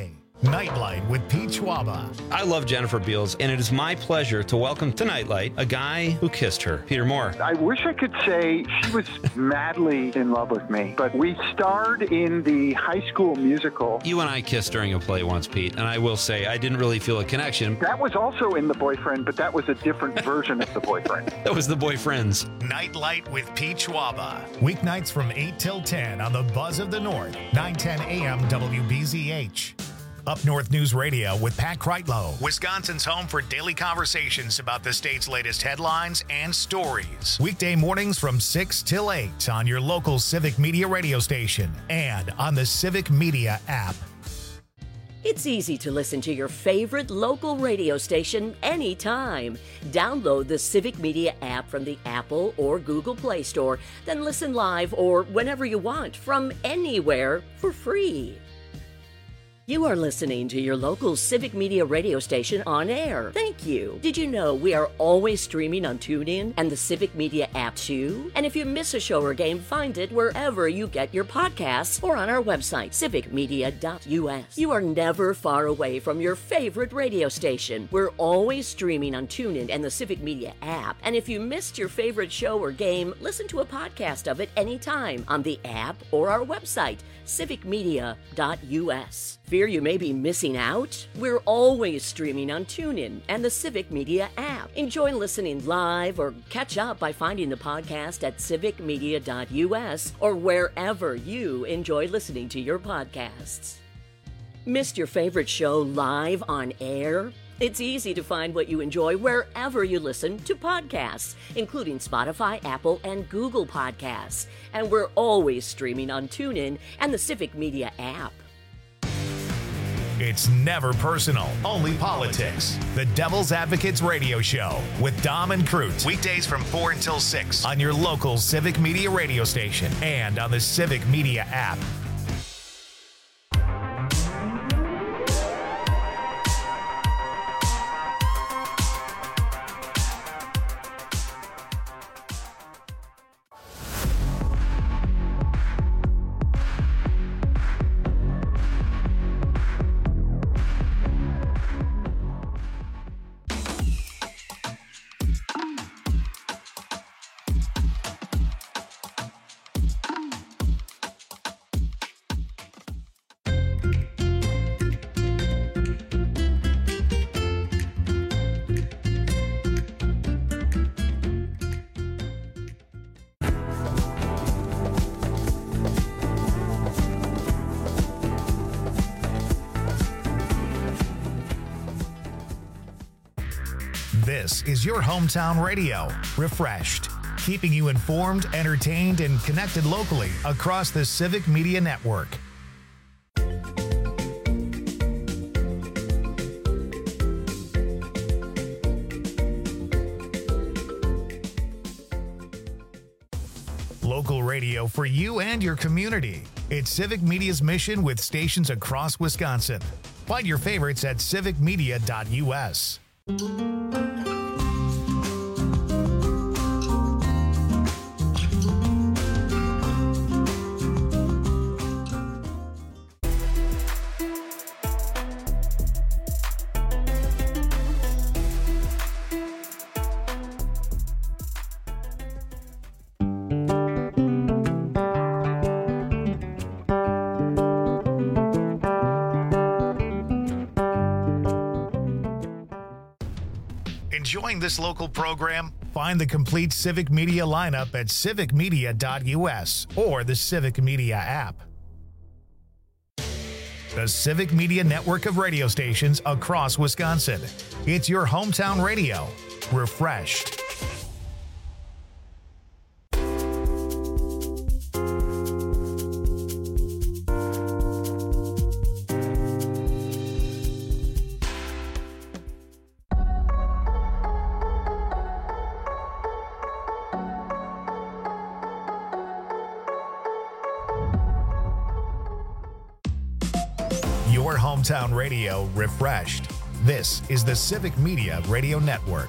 Nightlight with Pete Schwaba. I love Jennifer Beals, and it is my pleasure to welcome to Nightlight a guy who kissed her, Peter Moore. I wish I could say she was madly in love with me, but we starred in the High School Musical. You and I kissed during a play once, Pete, and I will say I didn't really feel a connection. That was also in The Boyfriend, but that was a different version of The Boyfriend. That was The Boyfriends. Nightlight with Pete Schwaba. Weeknights from 8 till 10 on the Buzz of the North, 910 AM WBZH. Up North News Radio with Pat Kreitlow, Wisconsin's home for daily conversations about the state's latest headlines and stories. Weekday mornings from 6 till 8 on your local Civic Media radio station and on the Civic Media app. It's easy to listen to your favorite local radio station anytime. Download the Civic Media app from the Apple or Google Play Store, then listen live or whenever you want from anywhere for free. You are listening to your local Civic Media radio station on air. Thank you. Did you know we are always streaming on TuneIn and the Civic Media app too? And if you miss a show or game, find it wherever you get your podcasts or on our website, civicmedia.us. You are never far away from your favorite radio station. We're always streaming on TuneIn and the Civic Media app. And if you missed your favorite show or game, listen to a podcast of it anytime on the app or our website, civicmedia.us. Fear you may be missing out? We're always streaming on TuneIn and the Civic Media app. Enjoy listening live or catch up by finding the podcast at civicmedia.us or wherever you enjoy listening to your podcasts. Missed your favorite show live on air? It's easy to find what you enjoy wherever you listen to podcasts, including Spotify, Apple, and Google Podcasts. And we're always streaming on TuneIn and the Civic Media app. It's never personal, only politics. The Devil's Advocates Radio Show with Dom and Cruz. Weekdays from 4 until 6 on your local Civic Media radio station and on the Civic Media app. This is your hometown radio, Refreshed, keeping you informed, entertained, and connected locally across the Civic Media Network. Local radio for you and your community. It's Civic Media's mission with stations across Wisconsin. Find your favorites at civicmedia.us. Enjoying this local program? Find the complete Civic Media lineup at civicmedia.us or the Civic Media app. The Civic Media network of radio stations across Wisconsin. It's your hometown radio, Refreshed. Your hometown radio, Refreshed. This is the Civic Media Radio Network.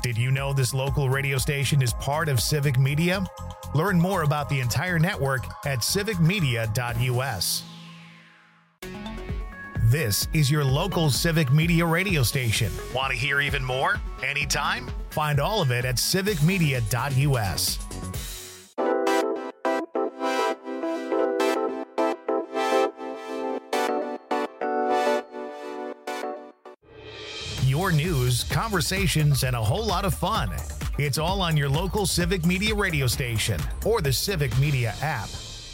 Did you know this local radio station is part of Civic Media? Learn more about the entire network at civicmedia.us. This is your local Civic Media radio station. Want to hear even more? Anytime? Find all of it at civicmedia.us. Your news, conversations, and a whole lot of fun. It's all on your local Civic Media radio station or the Civic Media app.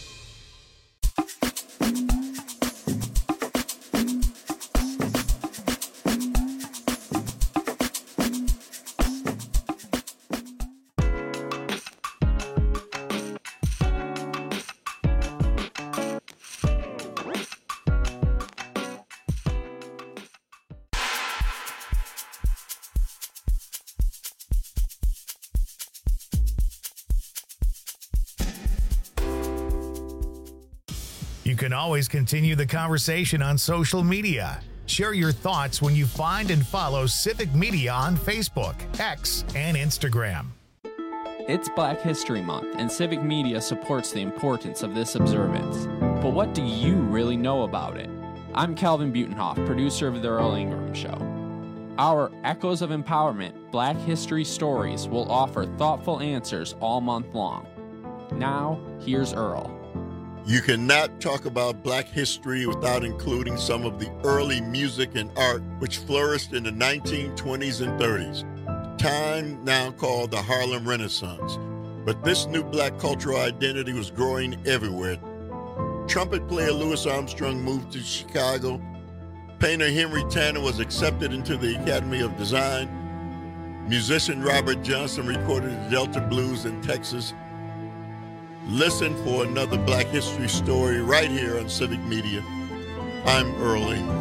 You can always continue the conversation on social media. Share your thoughts when you find and follow Civic Media on Facebook, X, and Instagram. It's Black History Month, and Civic Media supports the importance of this observance. But what do you really know about it? I'm Calvin Butenhoff, producer of The Earl Ingram Show. Our Echoes of Empowerment Black History Stories will offer thoughtful answers all month long. Now, here's Earl. You cannot talk about Black history without including some of the early music and art which flourished in the 1920s and 30s, time now called the Harlem Renaissance. But this new Black cultural identity was growing everywhere. Trumpet player Louis Armstrong moved to Chicago. Painter Henry Tanner was accepted into the Academy of Design. Musician Robert Johnson recorded the Delta Blues in Texas. Listen for another Black history story right here on Civic Media. I'm Earl Ingram.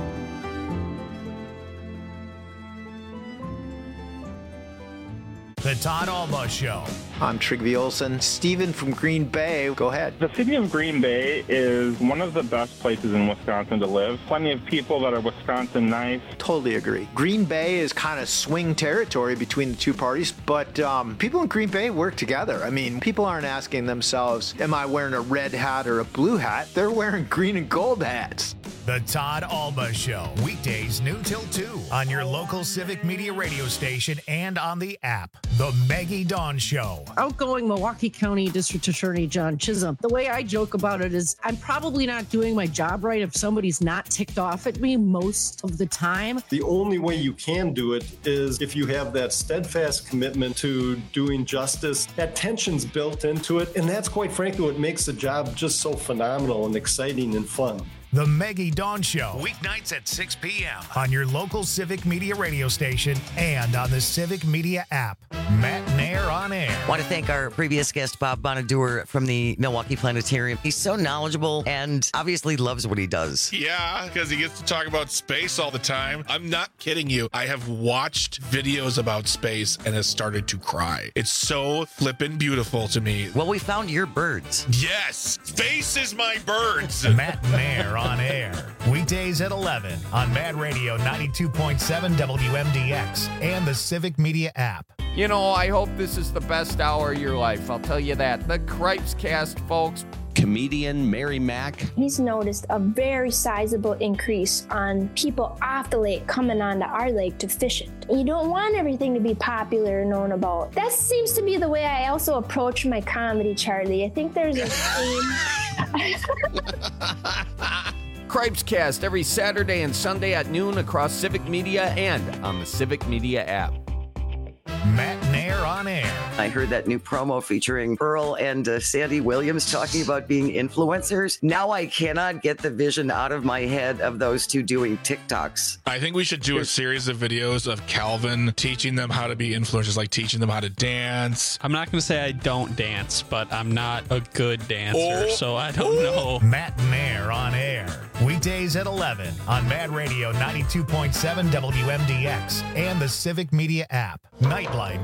The Todd Alba Show. I'm Trygve Olsen. Steven from Green Bay, go ahead. The city of Green Bay is one of the best places in Wisconsin to live. Plenty of people that are Wisconsin nice. Totally agree. Green Bay is kind of swing territory between the two parties, but people in Green Bay work together. I mean, people aren't asking themselves, am I wearing a red hat or a blue hat? They're wearing green and gold hats. The Todd Alba Show, weekdays noon till 2 on your local Civic Media radio station and on the app. The Maggie Dawn Show. Outgoing Milwaukee County District Attorney John Chisholm. The way I joke about it is I'm probably not doing my job right if somebody's not ticked off at me most of the time. The only way you can do it is if you have that steadfast commitment to doing justice. That tension's built into it, and that's quite frankly what makes the job just so phenomenal and exciting and fun. The Maggie Dawn Show, weeknights at 6 p.m. on your local Civic Media radio station and on the Civic Media app. Matt Nair on air. Want to thank our previous guest, Bob Bonadur from the Milwaukee Planetarium. He's so knowledgeable and obviously loves what he does. Yeah, because he gets to talk about space all the time. I'm not kidding you. I have watched videos about space and has started to cry. It's so flippin' beautiful to me. Well, we found your birds. Yes, space is my birds. Matt Nair on air. Weekdays at 11 on Mad Radio 92.7 WMDX and the Civic Media app. You know, I hope this is the best hour of your life. I'll tell you that. The Cripes Cast, folks. Comedian Mary Mack. He's noticed a very sizable increase on people off the lake coming onto our lake to fish it. You don't want everything to be popular and known about. That seems to be the way I also approach my comedy, Charlie. I think there's a theme. Cripes Cast every Saturday and Sunday at noon across Civic Media and on the Civic Media app. Matt Nair on air. I heard that new promo featuring Earl and Sandy Williams talking about being influencers. Now I cannot get the vision out of my head of those two doing TikToks. I think we should do a series of videos of Calvin teaching them how to be influencers, like teaching them how to dance. I'm not going to say I don't dance, but I'm not a good dancer, so I don't know. Matt Nair on air. Weekdays at 11 on Mad Radio 92.7 WMDX and the Civic Media app. Nightlight with Pete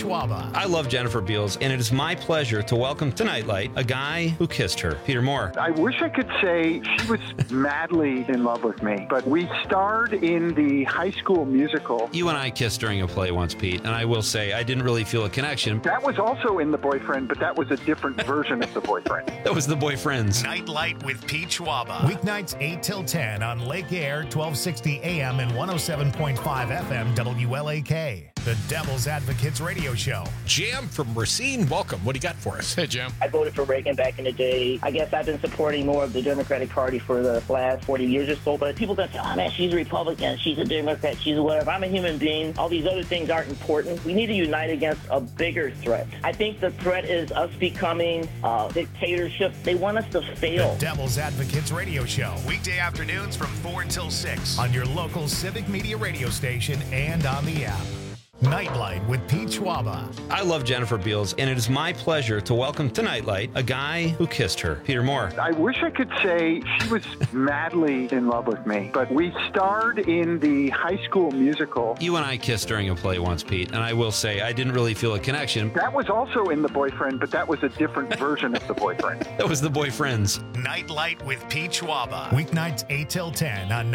Schwaba. I love Jennifer Beals, and it is my pleasure to welcome to Nightlight a guy who kissed her, Peter Moore. I wish I could say she was madly in love with me, but we starred in the High School Musical. You and I kissed during a play once, Pete, and I will say I didn't really feel a connection. That was also in The Boyfriend, but that was a different version of The Boyfriend. That was The Boyfriends. Nightlight with Pete Schwaba. Weeknights 8 till 10 on Lake Air, 1260 AM and 107.5 FM WLAK. The Devil's Advocates Radio Show. Jam from Racine, welcome. What do you got for us? Hey, Jam. I voted for Reagan back in the day. I guess I've been supporting more of the Democratic Party for the last 40 years or so, but people that say, oh man, she's a Republican, she's a Democrat, she's a whatever. I'm a human being. All these other things aren't important. We need to unite against a bigger threat. I think the threat is us becoming a dictatorship. They want us to fail. The Devil's Advocates Radio Show. Weekday afternoons from 4 until 6 on your local Civic Media radio station and on the app. Nightlight with Pete Schwaba. I love Jennifer Beals, and it is my pleasure to welcome to Nightlight a guy who kissed her, Peter Moore. I wish I could say she was madly in love with me, but we starred in the High School Musical. You and I kissed during a play once, Pete, and I will say I didn't really feel a connection. That was also in The Boyfriend, but that was a different version of The Boyfriend. That was The Boyfriends. Nightlight with Pete Schwaba. Weeknights 8 till 10 on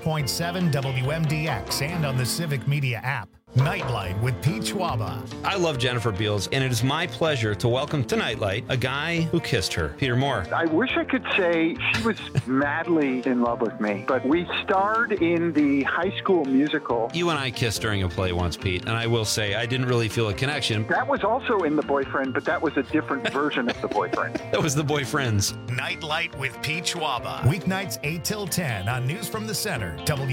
92.7 WMDX and on the Civic Media app. Nightlight with Pete Schwaba. I love Jennifer Beals, and it is my pleasure to welcome to Nightlight a guy who kissed her, Peter Moore. I wish I could say she was madly in love with me, but we starred in the High School Musical. You and I kissed during a play once, Pete, and I will say I didn't really feel a connection. That was also in The Boyfriend, but that was a different version of The Boyfriend. That was The Boyfriends. Nightlight with Pete Schwaba. Weeknights 8 till 10 on News from the Center,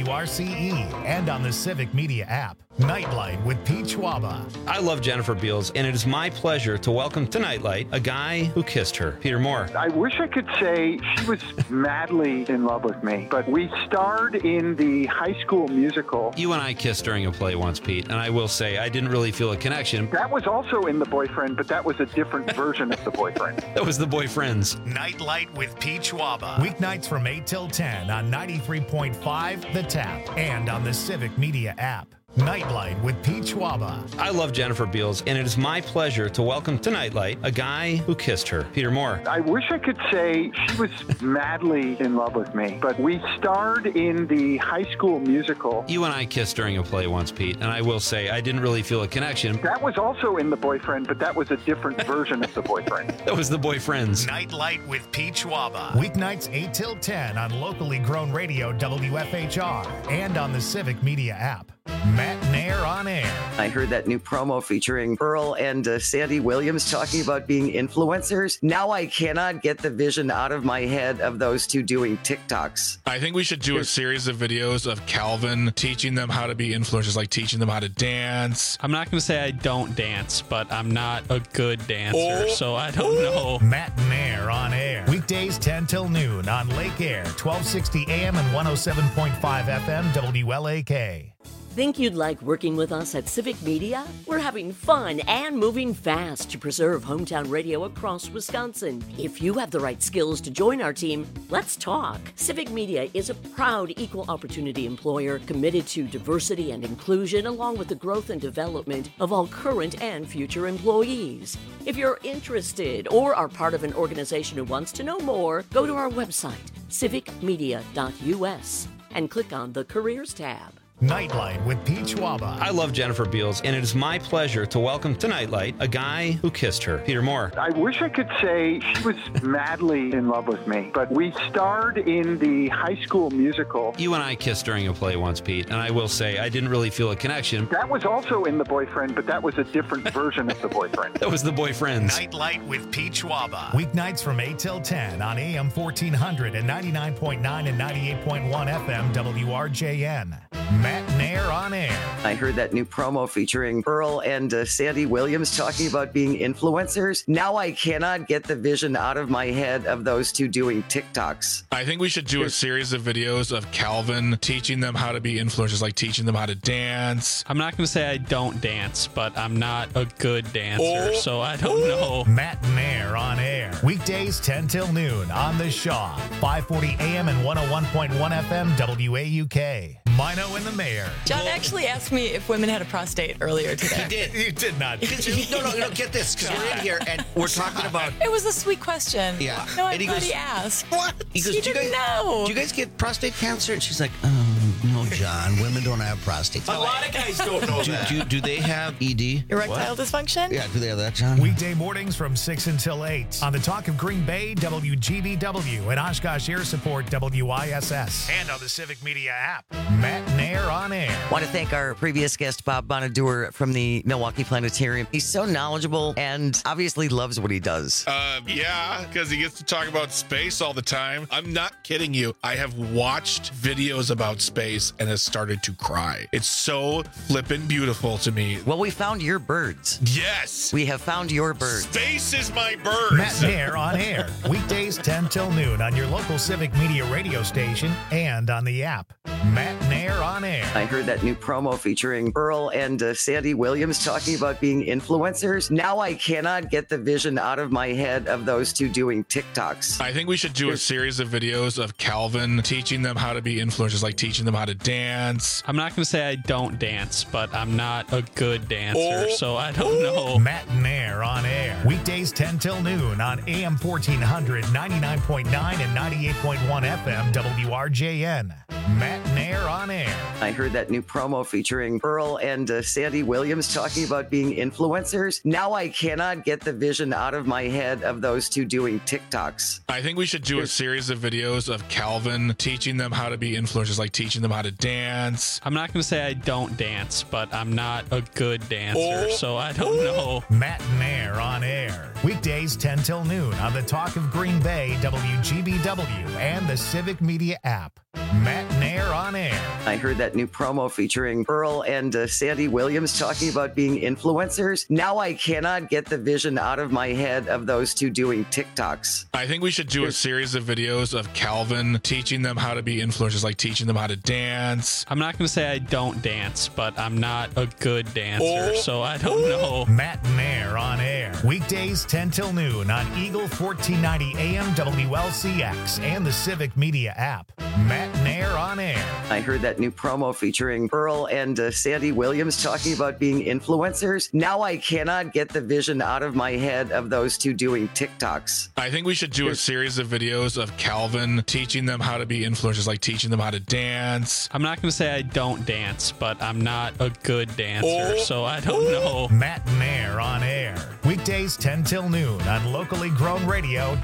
WRCE, and on the Civic Media app. Nightlight with Pete Schwaba. I love Jennifer Beals, and it is my pleasure to welcome to Nightlight a guy who kissed her, Peter Moore. I wish I could say she was madly in love with me, but we starred in the High School Musical. You and I kissed during a play once, Pete, and I will say I didn't really feel a connection. That was also in The Boyfriend, but that was a different version of The Boyfriend. That was The Boyfriends. Nightlight with Pete Schwaba. Weeknights from 8 till 10 on 93.5 The Tap and on the Civic Media app. Nightlight with Pete Schwaba. I love Jennifer Beals, and it is my pleasure to welcome to Nightlight a guy who kissed her, Peter Moore. I wish I could say she was madly in love with me, but we starred in the High School Musical. You and I kissed during a play once, Pete, and I will say I didn't really feel a connection. That was also in The Boyfriend, but that was a different version of The Boyfriend. That was The Boyfriends. Nightlight with Pete Schwaba. Weeknights 8 till 10 on locally grown radio WFHR and on the Civic Media app. Matt Nair on air. I heard that new promo featuring Earl and Sandy Williams talking about being influencers. Now I cannot get the vision out of my head of those two doing TikToks. I think we should do a series of videos of Calvin teaching them how to be influencers, like teaching them how to dance. I'm not going to say I don't dance, but I'm not a good dancer, so I don't know. Matt Nair on air. Weekdays 10 till noon on Lake Air, 1260 AM and 107.5 FM WLAK. Think you'd like working with us at Civic Media? We're having fun and moving fast to preserve hometown radio across Wisconsin. If you have the right skills to join our team, let's talk. Civic Media is a proud equal opportunity employer committed to diversity and inclusion along with the growth and development of all current and future employees. If you're interested or are part of an organization who wants to know more, go to our website, civicmedia.us, and click on the Careers tab. Nightlight with Pete Schwaba. I love Jennifer Beals, and it is my pleasure to welcome to Nightlight a guy who kissed her, Peter Moore. I wish I could say she was madly in love with me, but we starred in the High School Musical. You and I kissed during a play once, Pete, and I will say I didn't really feel a connection. That was also in The Boyfriend, but that was a different version of The Boyfriend. That was The Boyfriends. Nightlight with Pete Schwaba. Weeknights from 8 till 10 on AM 1400 and 99.9 and 98.1 FM WRJN. Matt Nair on air. I heard that new promo featuring Earl and Sandy Williams talking about being influencers. Now I cannot get the vision out of my head of those two doing TikToks. I think we should do a series of videos of Calvin teaching them how to be influencers, like teaching them how to dance. I'm not going to say I don't dance, but I'm not a good dancer, so I don't know. Matt Nair on air. Weekdays 10 till noon on The Shaw, 540 AM and 101.1 FM WAUK. Mino and the Mayor. John actually asked me if women had a prostate earlier today. He did. You did not. No, get this, because we're in here and we're talking about... It was a sweet question. Yeah. No, I'm And he glad goes, he asked. What? He goes, He do you didn't guys know. Do you guys get prostate cancer? And she's like, no, John. Women don't have prostate. A lot of guys don't know that. Do they have ED? Erectile dysfunction? Yeah, do they have that, John? Weekday mornings from 6 until 8 on the Talk of Green Bay, WGBW, and Oshkosh Air Support, WISS, and on the Civic Media app. Matt Nair on air. Want to thank our previous guest, Bob Bonadur from the Milwaukee Planetarium. He's so knowledgeable and obviously loves what he does. Yeah, because he gets to talk about space all the time. I'm not kidding you. I have watched videos about space and has started to cry. It's so flippin' beautiful to me. Well, we found your birds. Yes. We have found your birds. Space is my bird. Matt Nair on air. Weekdays 10 till noon on your local Civic Media radio station and on the app. Matt Nair on air. I heard that new promo featuring Earl and Sandy Williams talking about being influencers. Now I cannot get the vision out of my head of those two doing TikToks. I think we should do a series of videos of Calvin teaching them how to be influencers, like teaching them how to dance. I'm not going to say I don't dance, but I'm not a good dancer, so I don't know. Matt Nair on air. Weekdays 10 till noon on AM 1400, 99.9 and 98.1 FM WRJN. Matt Nair on air. I heard that new promo featuring Earl and Sandy Williams talking about being influencers. Now I cannot get the vision out of my head of those two doing TikToks. I think we should do a series of videos of Calvin teaching them how to be influencers, like teaching them how to dance. I'm not going to say I don't dance, but I'm not a good dancer, so I don't know. Matt Nair on air. Weekdays 10 till noon on the Talk of Green Bay, WGBW, and the Civic Media app. Matt Nair on air. I heard that new promo featuring Earl and Sandy Williams talking about being influencers. Now I cannot get the vision out of my head of those two doing TikToks. I think we should do a series of videos of Calvin teaching them how to be influencers, like teaching them how to dance. I'm not going to say I don't dance, but I'm not a good dancer, so I don't know. Matt Nair on air. Weekdays 10 till noon on Eagle 1490 AM WLCX and the Civic Media app. Matt Nair on air. I heard that new promo featuring Earl and Sandy Williams talking about being influencers. Now I cannot get the vision out of my head of those two doing TikToks. I think we should do a series of videos of Calvin teaching them how to be influencers, like teaching them how to dance. I'm not going to say I don't dance, but I'm not a good dancer, so I don't know. Matt Nair on air. Weekdays 10 till noon on locally grown radio,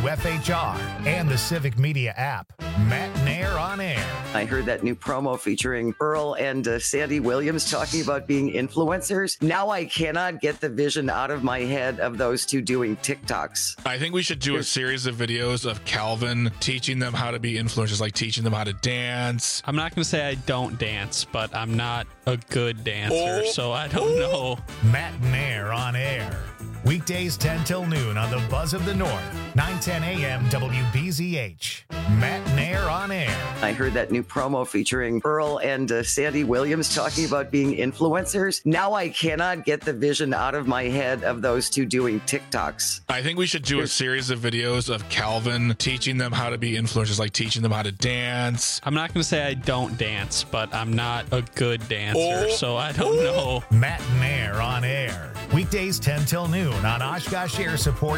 WFHR, and the Civic Media app. Matt Nair on air. I heard that new promo featuring Earl and Sandy Williams talking about being influencers. Now I cannot get the vision out of my head of those two doing TikToks. I think we should do a series of videos of Calvin teaching them how to be influencers, like teaching them how to dance. I'm not going to say I don't dance, but I'm not a good dancer, so I don't know. Matt Nair on air. Weekdays 10 till noon on the Buzz of the North, 910 AM WBZH. Matt Nair on air. I heard that new promo featuring Earl and Sandy Williams talking about being influencers. Now I cannot get the vision out of my head of those two doing TikToks. I think we should do a series of videos of Calvin teaching them how to be influencers, like teaching them how to dance. I'm not going to say I don't dance, but I'm not a good dancer, so I don't know. Matt Nair on air. Weekdays 10 till noon on Oshkosh Air Support,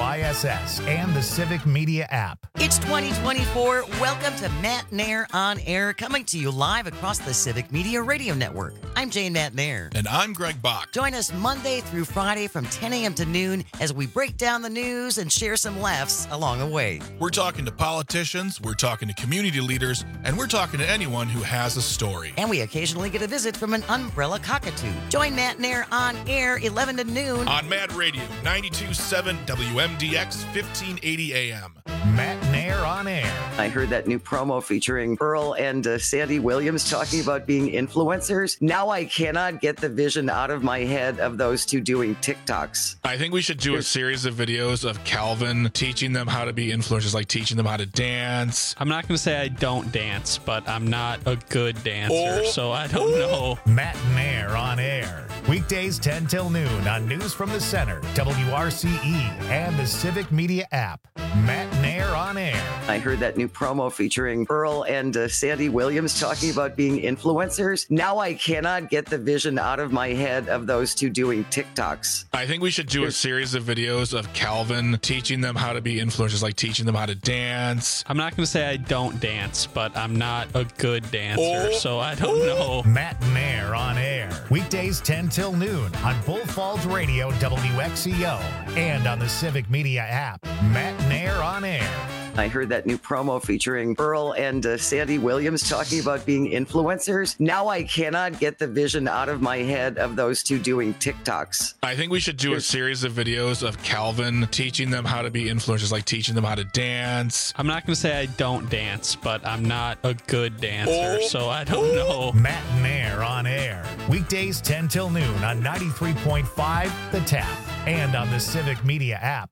WISS, and the Civic Media app. It's 2024. Welcome to Matt Nair on Air, coming to you live across the Civic Media Radio Network. I'm Jane Matt Nair. And I'm Greg Bach. Join us Monday through Friday from 10 a.m. to noon as we break down the news and share some laughs along the way. We're talking to politicians, we're talking to community leaders, and we're talking to anyone who has a story. And we occasionally get a visit from an umbrella cockatoo. Join Matt Nair on Air 11 to noon on Mad Radio 92.7 WMDX 1580 AM. Matt Nair on air. I heard that new promo featuring Earl and Sandy Williams talking about being influencers. Now I cannot get the vision out of my head of those two doing TikToks. I think we should do a series of videos of Calvin teaching them how to be influencers, like teaching them how to dance. I'm not going to say I don't dance, but I'm not a good dancer, so I don't know. Matt Nair on air. Weekdays 10 till noon on News from the Center, WRCE, and the Civic Media app. Matt Nair on Air. I heard that new promo featuring Earl and Sandy Williams talking about being influencers. Now I cannot get the vision out of my head of those two doing TikToks. I think we should do a series of videos of Calvin teaching them how to be influencers, like teaching them how to dance. I'm not going to say I don't dance, but I'm not a good dancer, so I don't know. Matt Nair on Air. Weekdays 10 till noon on Bull Falls Radio, WXCO, and on the Civic Media app. Matt Nair on Air. I heard that new promo featuring Earl and Sandy Williams talking about being influencers. Now I cannot get the vision out of my head of those two doing TikToks. I think we should do a series of videos of Calvin teaching them how to be influencers, like teaching them how to dance. I'm not going to say I don't dance, but I'm not a good dancer, so I don't know. Matt Nair on Air. Weekdays 10 till noon on 93.5 The Tap and on the Civic Media app.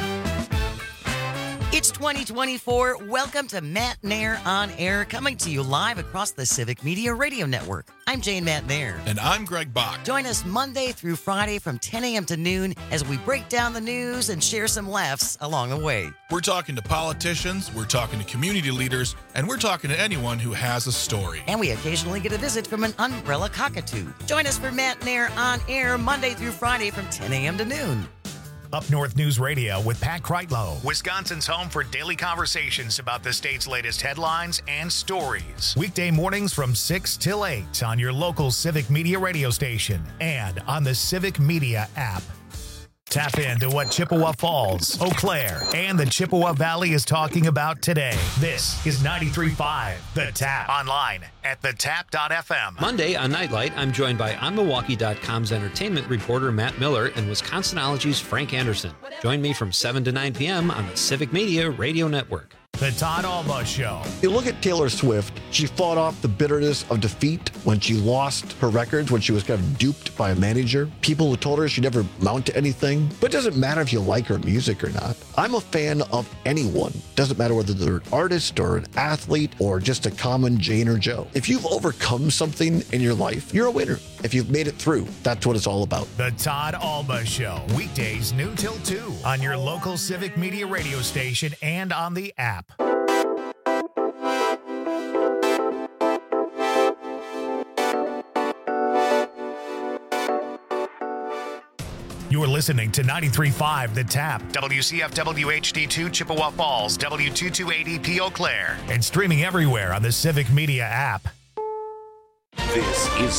It's 2024. Welcome to Matt Nair on Air, coming to you live across the Civic Media Radio Network. I'm Jane Matt Nair. And I'm Greg Bach. Join us Monday through Friday from 10 a.m. to noon as we break down the news and share some laughs along the way. We're talking to politicians, we're talking to community leaders, and we're talking to anyone who has a story. And we occasionally get a visit from an umbrella cockatoo. Join us for Matt Nair on Air Monday through Friday from 10 a.m. to noon. Up North News Radio with Pat Kreitlow, Wisconsin's home for daily conversations about the state's latest headlines and stories. Weekday mornings from 6 till 8 on your local Civic Media radio station and on the Civic Media app. Tap into what Chippewa Falls, Eau Claire, and the Chippewa Valley is talking about today. This is 93.5 The Tap. Online at thetap.fm. Monday on Nightlight, I'm joined by OnMilwaukee.com's entertainment reporter Matt Miller and Wisconsinology's Frank Anderson. Join me from 7 to 9 p.m. on the Civic Media Radio Network. The Todd Alba Show. You look at Taylor Swift, she fought off the bitterness of defeat when she lost her records, when she was kind of duped by a manager. People who told her she'd never amount to anything. But it doesn't matter if you like her music or not. I'm a fan of anyone. Doesn't matter whether they're an artist or an athlete or just a common Jane or Joe. If you've overcome something in your life, you're a winner. If you've made it through, that's what it's all about. The Todd Alba Show. Weekdays noon till 2 on your local Civic Media radio station and on the app. You're listening to 93.5 The Tap, WCFW HD2 Chippewa Falls, W228EP Eau Claire, and streaming everywhere on the Civic Media app. This is